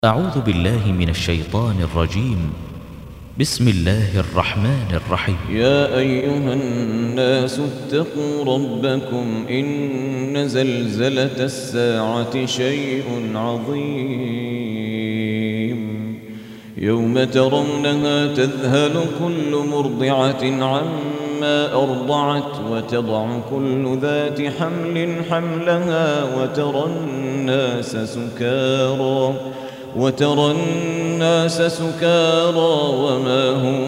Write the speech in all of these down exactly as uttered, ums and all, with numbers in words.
أعوذ بالله من الشيطان الرجيم. بسم الله الرحمن الرحيم. يا أيها الناس اتقوا ربكم إن زلزلة الساعة شيء عظيم يوم ترونها تذهل كل مرضعة عما أرضعت وتضع كل ذات حمل حملها وترى الناس سكارى وترى الناس سكارى وما هم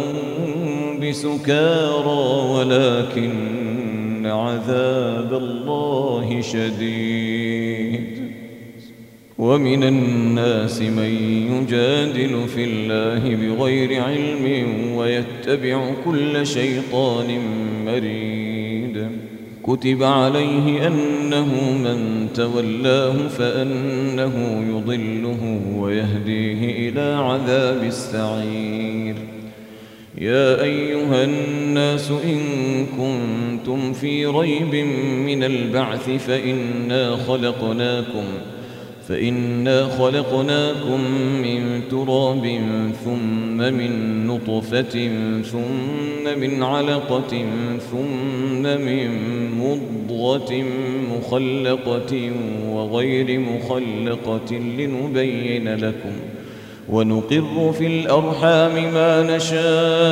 بسكارى ولكن عذاب الله شديد. ومن الناس من يجادل في الله بغير علم ويتبع كل شيطان مريد. كتب عليه أنه من تولاه فأنه يضله ويهديه إلى عذاب السعير. يا أيها الناس إن كنتم في ريب من البعث فإنا خلقناكم فإنا خلقناكم من تراب ثم من نطفة ثم من علقة ثم من مضغة مخلقة وغير مخلقة لنبين لكم ونقر في الأرحام ما نشاء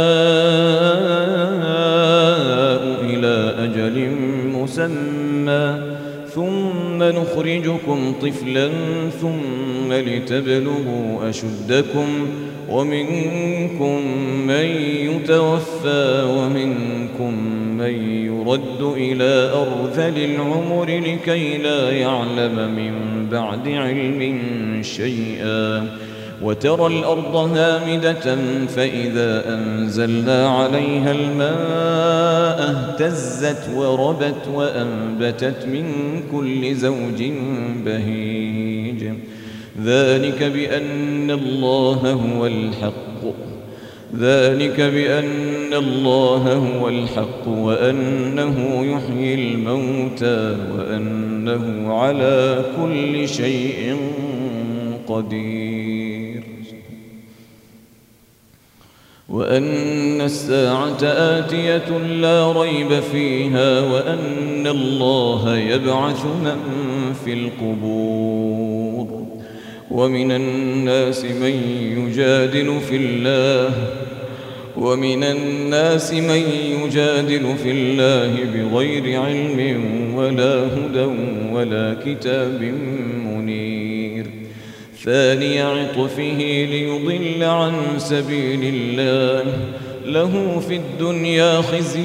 إلى أجل مسمى ثم نخرجكم طفلا ثم لتبلغوا أشدكم ومنكم من يتوفى ومنكم من يرد إلى أرذل العمر لكي لا يعلم من بعد علم شيئا. وترى الأرض هامدة فإذا أنزلنا عليها الماء اهتزت وربت وأنبتت من كل زوج بهيج. ذلك بأن الله هو الحق ذلك بأن الله هو الحق وأنه يحيي الموتى وأنه على كل شيء قدير. وأن الساعة آتية لا ريب فيها وأن الله يبعث من في القبور. ومن الناس من يجادل في الله ومن الناس من يجادل في الله بغير علم ولا هدى ولا كتاب منير. ثاني عطفه ليضل عن سبيل الله له في الدنيا خزي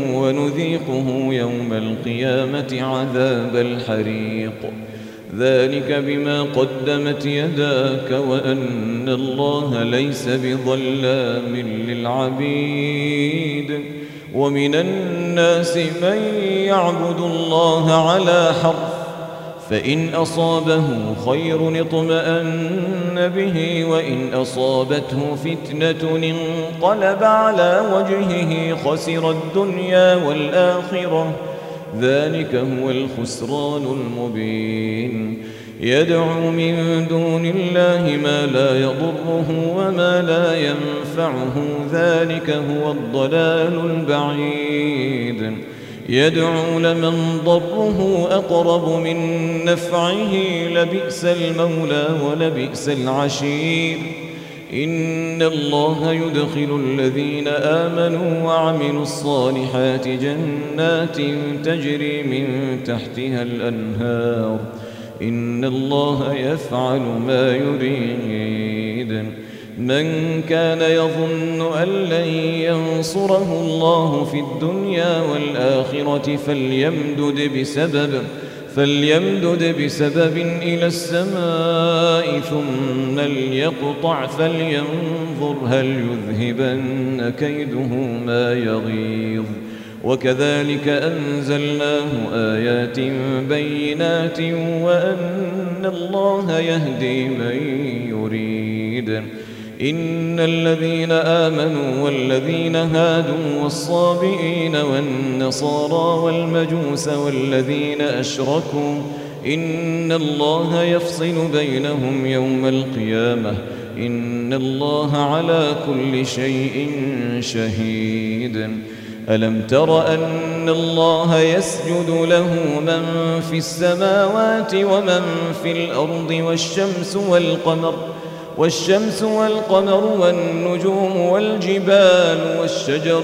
ونذيقه يوم القيامة عذاب الحريق. ذلك بما قدمت يداك وأن الله ليس بظلام للعبيد. ومن الناس من يعبد الله على حرف فإن أصابه خير اطمأن به وإن أصابته فتنة انقلب على وجهه خسر الدنيا والآخرة. ذلك هو الخسران المبين. يدعو من دون الله ما لا يضره وما لا ينفعه ذلك هو الضلال البعيد. يدعو لمن ضره أقرب من نفعه لبئس المولى ولبئس العشير. إن الله يدخل الذين آمنوا وعملوا الصالحات جنات تجري من تحتها الأنهار. إن الله يفعل ما يريد. من كان يظن أن لن ينصره الله في الدنيا والآخرة فليمدد بسبب فليمدد بسبب إلى السماء ثم ليقطع فلينظر هل يذهبن كيده ما يغيظ. وكذلك أنزلناه آيات بينات وأن الله يهدي من يريد. إن الذين آمنوا والذين هادوا والصابئين والنصارى والمجوس والذين أشركوا إن الله يفصل بينهم يوم القيامة إن الله على كل شيء شهيد ألم تر أن الله يسجد له من في السماوات ومن في الأرض والشمس والقمر والشمس والقمر والنجوم والجبال والشجر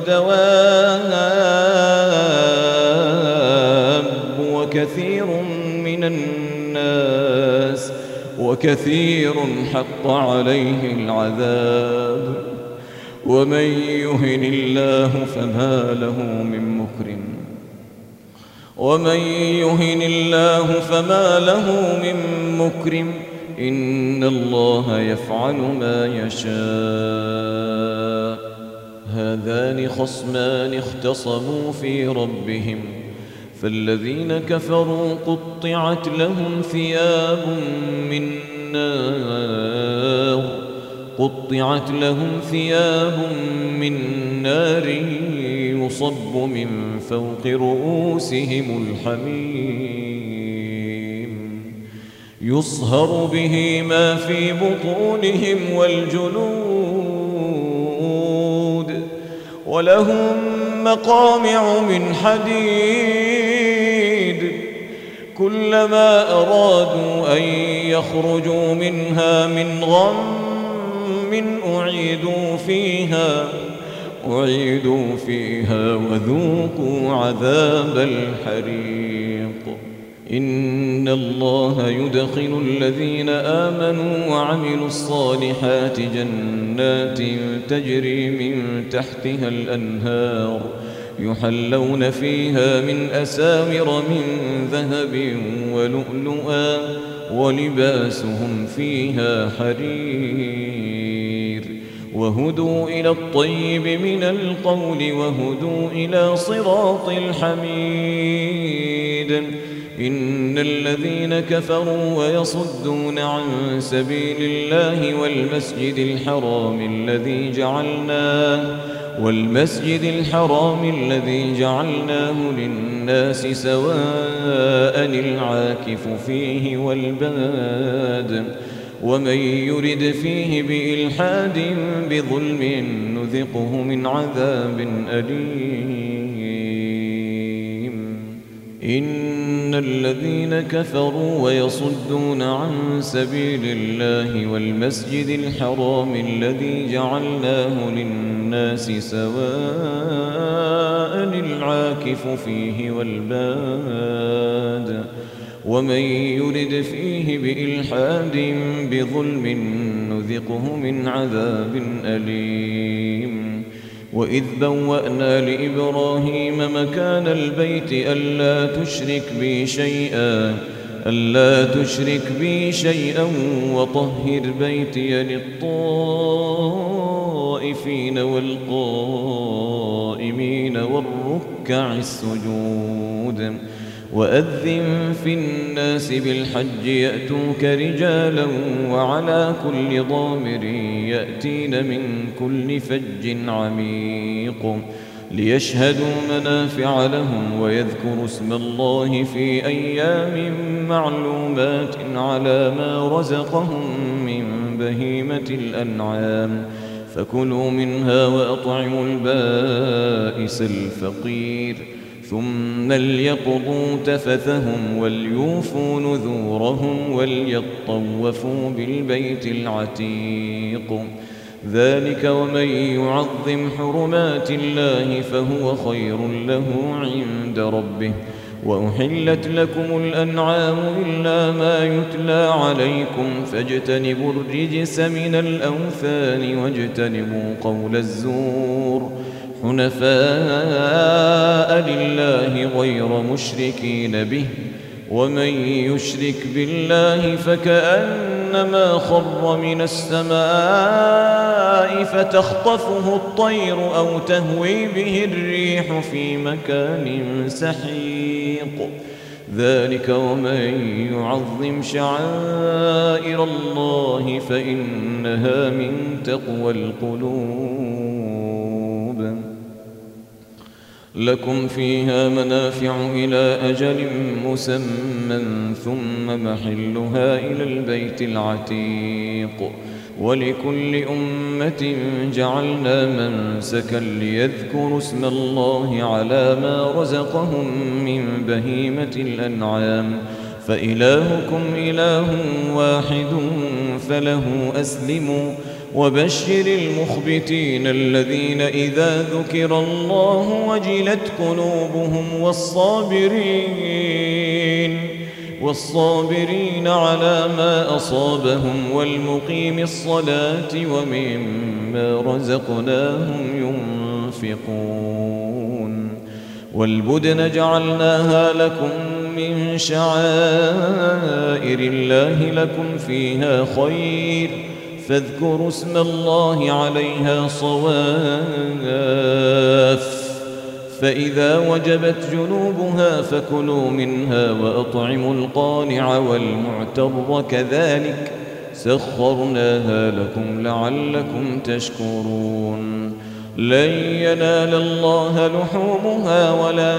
والدواب وكثير من الناس وكثير حق عليه العذاب ومن يهن الله فما له من مكرم ومن يهن الله فما له من مكرم إن الله يفعل ما يشاء هذان خصمان اختصموا في ربهم فالذين كفروا قطعت لهم ثياب من نار قطعت لهم ثياب من نار يصب من فوق رؤوسهم الحميم يصهر به ما في بطونهم والجلود ولهم مقامع من حديد كلما أرادوا أن يخرجوا منها من غم أعيدوا فيها أعيدوا فيها وذوقوا عذاب الحريق إن الله يدخل الذين آمنوا وعملوا الصالحات جنات تجري من تحتها الأنهار يحلون فيها من أساور من ذهب ولؤلؤا ولباسهم فيها حرير وهدوا إلى الطيب من القول وهدوا إلى صراط الحميد إن الذين كفروا ويصدون عن سبيل الله والمسجد الحرام الذي جعلناه والمسجد الحرام الذي جعلناه للناس سواء العاكف فيه والباد ومن يرد فيه بإلحاد بظلم نذقه من عذاب أليم إن الذين كفروا ويصدون عن سبيل الله والمسجد الحرام الذي جعلناه للناس سواء العاكف فيه والباد ومن يرد فيه بإلحاد بظلم نذقه من عذاب أليم وإذ بوأنا لإبراهيم مكان البيت ألا تشرك بي شيئا ألا تشرك بي شيئا وطهر بيتي للطائفين والقائمين والركع السجود وأذن في الناس بالحج يأتوك رجالا وعلى كل ضامر يأتين من كل فج عميق ليشهدوا منافع لهم ويذكروا اسم الله في أيام معلومات على ما رزقهم من بهيمة الأنعام فكلوا منها وأطعموا البائس الفقير ثم ليقضوا تفثهم وليوفوا نذورهم وليطوفوا بالبيت العتيق ذلك ومن يعظم حرمات الله فهو خير له عند ربه وأحلت لكم الأنعام إلا ما يتلى عليكم فاجتنبوا الرجس من الأوثان واجتنبوا قول الزور حنفاء لله غير مشركين به ومن يشرك بالله فكأنما خر من السماء فتخطفه الطير أو تهوي به الريح في مكان سحيق ذلك ومن يعظم شعائر الله فإنها من تقوى القلوب لكم فيها منافع إلى أجل مسمى ثم محلها إلى البيت العتيق ولكل أمة جعلنا منسكا ليذكروا اسم الله على ما رزقهم من بهيمة الأنعام فإلهكم إله واحد فله أسلموا وبشر المخبتين الذين إذا ذكر الله وجلت قلوبهم والصابرين والصابرين على ما أصابهم والمقيم الصلاة ومما رزقناهم ينفقون والبدن جعلناها لكم من شعائر الله لكم فيها خير فاذكروا اسم الله عليها صواف فإذا وجبت جنوبها فكلوا منها وأطعموا القانع والمعتر كذلك سخرناها لكم لعلكم تشكرون لن ينال الله لحومها ولا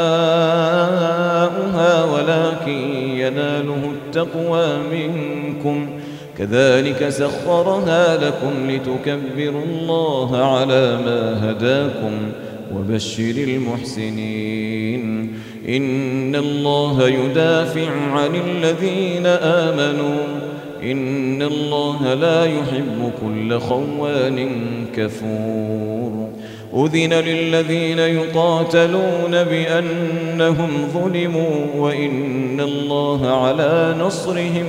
دماؤها ولكن يناله التقوى منكم كذلك سخرها لكم لتكبروا الله على ما هداكم وبشر المحسنين إن الله يدافع عن الذين آمنوا إن الله لا يحب كل خوان كفور أذن للذين يقاتلون بأنهم ظلموا وإن الله على نصرهم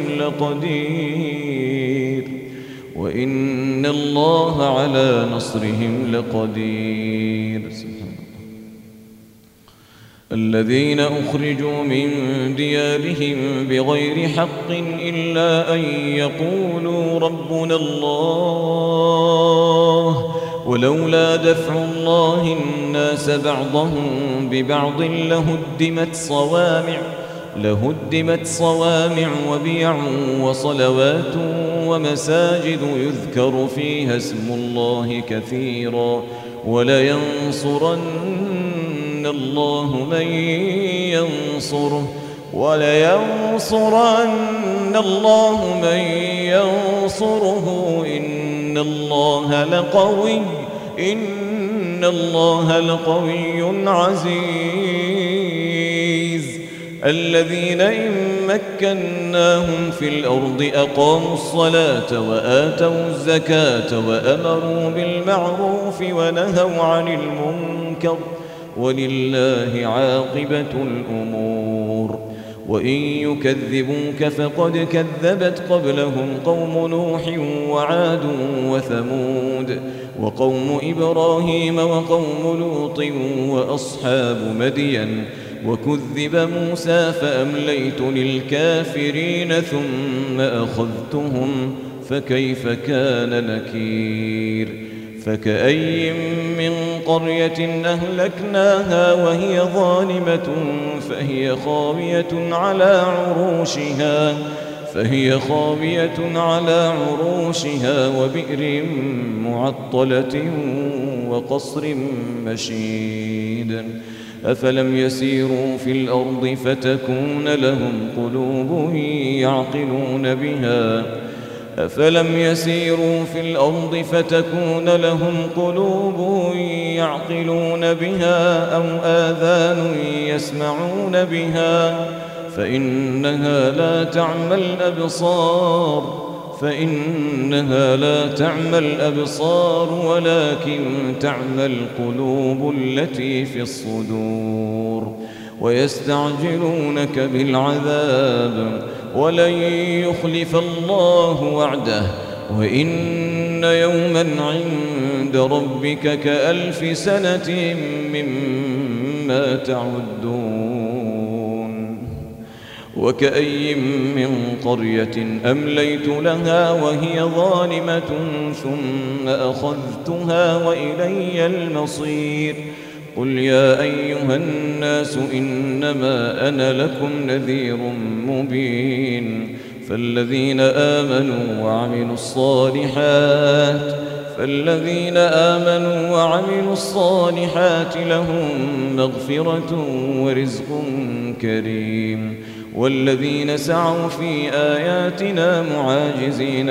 لقدير وإن الله على نصرهم لقدير الذين أخرجوا من ديارهم بغير حق إلا أن يقولوا ربنا الله ولولا دفع الله الناس بعضهم ببعض لهدمت صوامع لهدمت صوامع وبيع وصلوات ومساجد يذكر فيها اسم الله كثيرا ولينصرن الله من ينصره ولينصرن الله من ينصره إن الله لقوي إن الله لقوي عزيز الذين إن مكناهم في الأرض أقاموا الصلاة وآتوا الزكاة وأمروا بالمعروف ونهوا عن المنكر ولله عاقبة الأمور وإن يكذبوك فقد كذبت قبلهم قوم نوح وعاد وثمود وقوم إبراهيم وقوم لوط وأصحاب مدين وكذب موسى فأمليت للكافرين ثم أخذتهم فكيف كان نكير فكأي من قرية أهلكناها وهي ظالمة فهي خاوية على عروشها فهي خاوية على عروشها وبئر معطلة وقصر مشيد أفلم يسيروا في الأرض فتكون لهم قلوب يعقلون بها أفلم يسيروا في الأرض فتكون لهم قلوب يعقلون بها أو آذان يسمعون بها فإنها لا تعمى الأبصار فإنها لا تعمى الأبصار ولكن تعمى القلوب التي في الصدور ويستعجلونك بالعذاب ولن يخلف الله وعده وإن يوما عند ربك كألف سنة مما تعدون وكأي من قرية أمليت لها وهي ظالمة ثم أخذتها وإلي المصير قل يا أيها الناس إنما أنا لكم نذير مبين فالذين آمنوا وعملوا الصالحات فالذين آمنوا وعملوا الصالحات لهم مغفرة ورزق كريم. والذين سعوا في آياتنا معاجزين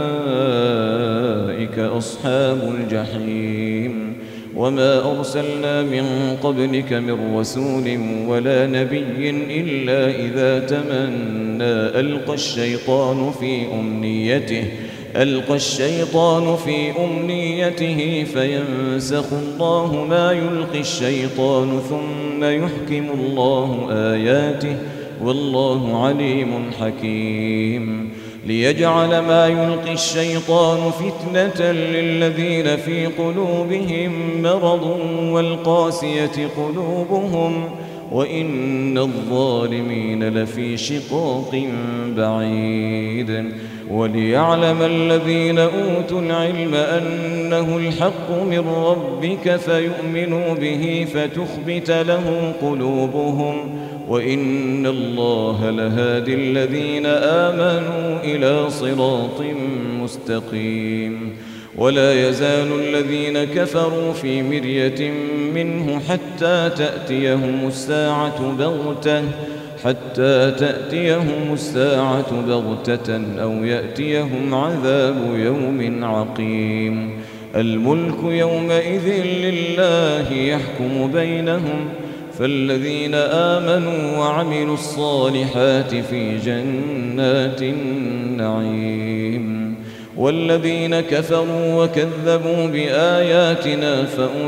أولئك أصحاب الجحيم. وما أرسلنا من قبلك من رسول ولا نبي إلا إذا تمنى ألقى الشيطان في أمنيته ألقى الشيطان في أمنيته فينسخ الله ما يلقي الشيطان ثم يحكم الله آياته والله عليم حكيم. ليجعل ما يلقي الشيطان فتنة للذين في قلوبهم مرض والقاسية قلوبهم وإن الظالمين لفي شقاق بعيد. وليعلم الذين أوتوا العلم أنه الحق من ربك فيؤمنوا به فتخبت له قلوبهم وإن الله لهادي الذين آمنوا إلى صراط مستقيم. ولا يزال الذين كفروا في مرية منه حتى تأتيهم الساعة بغتة حتى تأتيهم الساعة بغتة أو يأتيهم عذاب يوم عقيم. الملك يومئذ لله يحكم بينهم فالذين آمنوا وعملوا الصالحات في جنات النعيم. والذين كفروا وكذبوا بآياتنا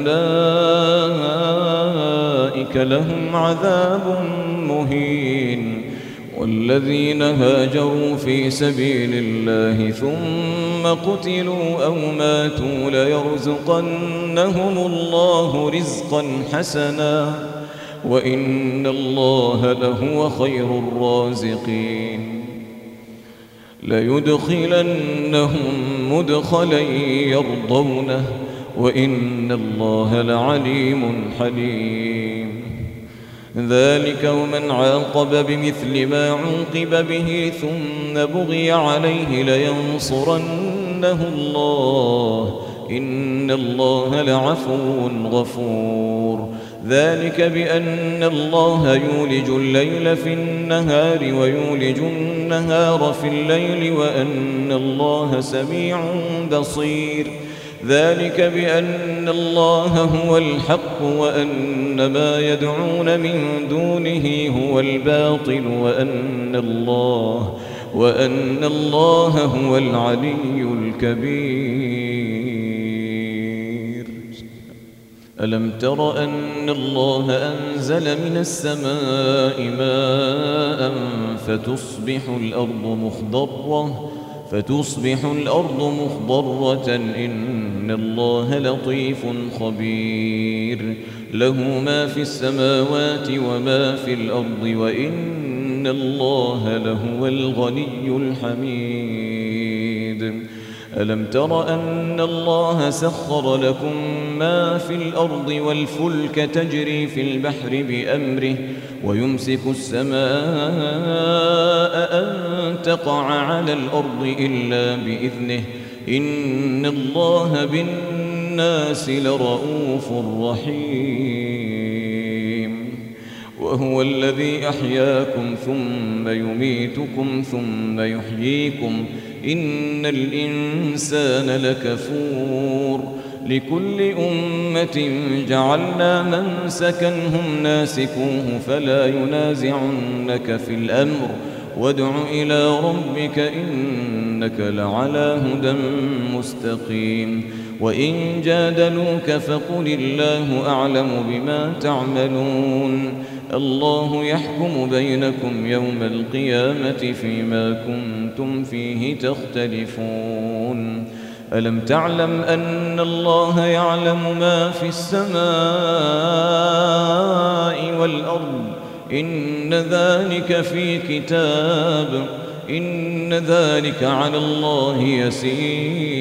فأولئك لهم عذاب مهين. والذين هاجروا في سبيل الله ثم قتلوا أو ماتوا ليرزقنهم الله رزقا حسنا وإن الله لهو خير الرازقين. ليدخلنهم مدخلا يرضونه وإن الله لعليم حليم. ذلك ومن عاقب بمثل ما عوقب به ثم بغي عليه لينصرنه الله إن الله لعفو غفور. ذلك بأن الله يولج الليل في النهار ويولج النهار في الليل وأن الله سميع بصير. ذلك بأن الله هو الحق وأن ما يدعون من دونه هو الباطل وأن الله وأن الله هو العلي الكبير. ألم تر أن الله أنزل من السماء ماء فتصبح الأرض مخضرة فتصبح الأرض مخضرة إن الله لطيف خبير. له ما في السماوات وما في الأرض وإن الله لهو الغني الحميد. ألم تر أن الله سخر لكم ما في الأرض والفلك تجري في البحر بأمره ويمسك السماء أن تقع على الأرض إلا بإذنه إن الله بالناس لرؤوف رحيم. وهو الذي أحياكم ثم يميتكم ثم يحييكم إن الإنسان لكفور. لكل أمة جعلنا منسكا هم ناسكوه فلا ينازعنك في الأمر وادع إلى ربك إنك لعلى هدى مستقيم. وإن جادلوك فقل الله أعلم بما تعملون. الله يحكم بينكم يوم القيامة فيما كنتم فيه تختلفون. ألم تعلم أن الله يعلم ما في السماء والأرض إن ذلك في كتاب إن ذلك على الله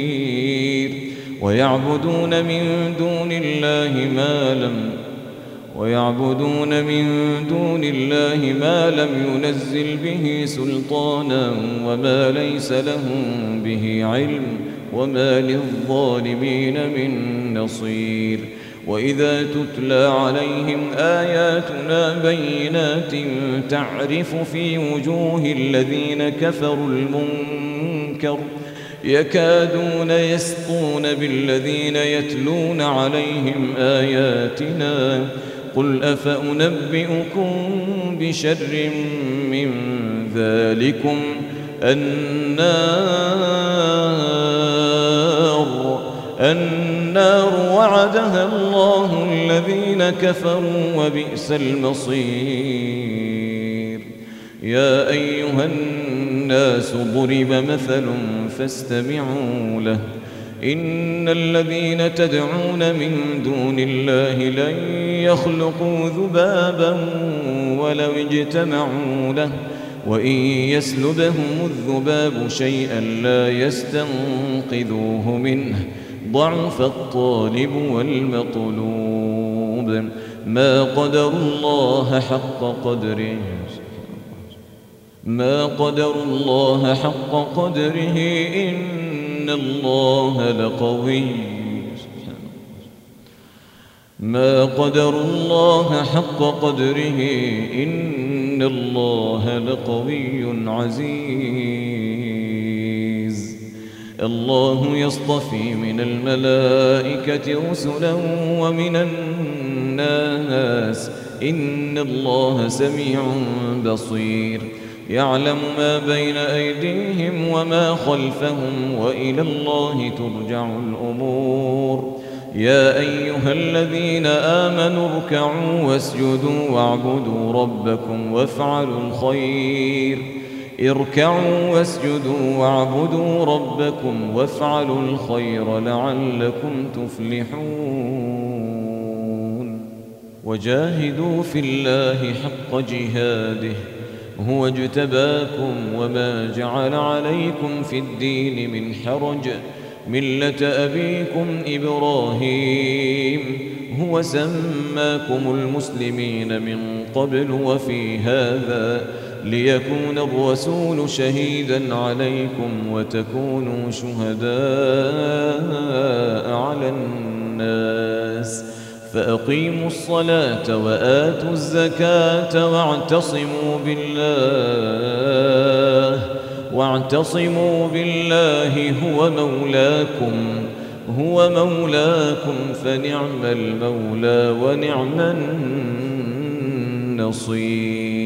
يسير. ويعبدون من دون الله ما لم ويعبدون من دون الله ما لم ينزل به سلطانا وما ليس لهم به علم وما للظالمين من نصير. وإذا تتلى عليهم آياتنا بينات تعرف في وجوه الذين كفروا المنكر يكادون يسطون بالذين يتلون عليهم آياتنا قل أفأنبئكم بشر من ذلكم النار النار وعدها الله الذين كفروا وبئس المصير. يا أيها الناس ضرب مثل فاستمعوا له إن الذين تدعون من دون الله لن يخلقوا ذبابا ولو اجتمعوا له وإن يسلبهم الذباب شيئا لا يستنقذوه منه ضعف الطالب والمطلوب ما قدر الله حق قدره ما قدر الله حق قدره إن الله لقوي ما قدر الله حق قدره إن الله لقوي عزيز. الله يصطفي من الملائكة رسلا ومن الناس إن الله سميع بصير. يعلم ما بين أيديهم وما خلفهم وإلى الله ترجع الأمور. يا أيها الذين آمنوا اركعوا واسجدوا واعبدوا ربكم وافعلوا الخير اركعوا واسجدوا واعبدوا ربكم وافعلوا الخير لعلكم تفلحون. وجاهدوا في الله حق جهاده هو اجتباكم وما جعل عليكم في الدين من حرج ملة أبيكم إبراهيم هو سماكم المسلمين من قبل وفي هذا ليكون الرسول شهيدا عليكم وتكونوا شهداء على الناس فأقيموا الصلاة وآتوا الزكاة واعتصموا بالله واعتصموا بالله هو مولاكم هو مولاكم فنعم المولى ونعم النصير.